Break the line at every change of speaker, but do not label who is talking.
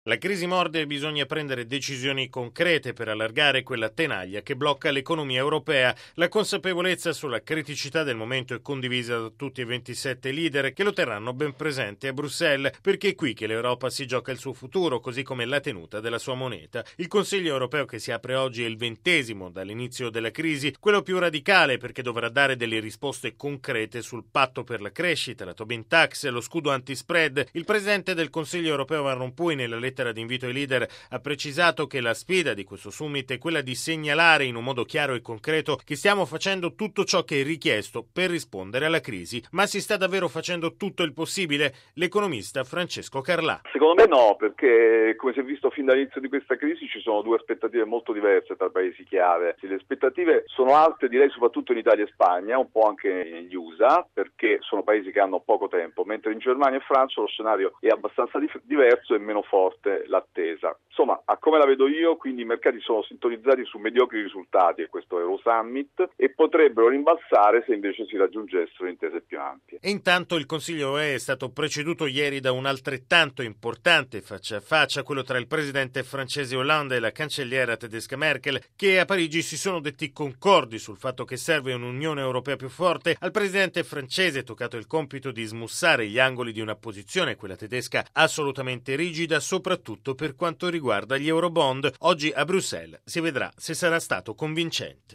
La crisi morde e bisogna prendere decisioni concrete per allargare quella tenaglia che blocca l'economia europea. La consapevolezza sulla criticità del momento è condivisa da tutti i 27 leader che lo terranno ben presente a Bruxelles, perché è qui che l'Europa si gioca il suo futuro, così come la tenuta della sua moneta. Il Consiglio europeo che si apre oggi è il 20° dall'inizio della crisi, quello più radicale perché dovrà dare delle risposte concrete sul patto per la crescita, la Tobin tax, lo scudo antispread. Il presidente del Consiglio europeo Van Rompuy nella lettera di invito ai leader ha precisato che la sfida di questo summit è quella di segnalare in un modo chiaro e concreto che stiamo facendo tutto ciò che è richiesto per rispondere alla crisi. Ma si sta davvero facendo tutto il possibile? L'economista Francesco Carlà.
Secondo me no, perché come si è visto fin dall'inizio di questa crisi ci sono due aspettative molto diverse tra i paesi chiave. Le aspettative sono alte, direi soprattutto in Italia e Spagna, un po' anche negli USA, perché sono paesi che hanno poco tempo, mentre in Germania e Francia lo scenario è abbastanza diverso e meno forte l'attesa. Insomma, a come la vedo io, quindi i mercati sono sintonizzati su mediocri risultati a questo Euro Summit e potrebbero rimbalzare se invece si raggiungessero intese più ampie.
E intanto il Consiglio UE è stato preceduto ieri da un altrettanto importante faccia a faccia, quello tra il presidente francese Hollande e la cancelliera tedesca Merkel, che a Parigi si sono detti concordi sul fatto che serve un'Unione Europea più forte. Al presidente francese è toccato il compito di smussare gli angoli di una posizione, quella tedesca, assolutamente rigida, soprattutto per quanto riguarda gli eurobond. Oggi a Bruxelles si vedrà se sarà stato convincente.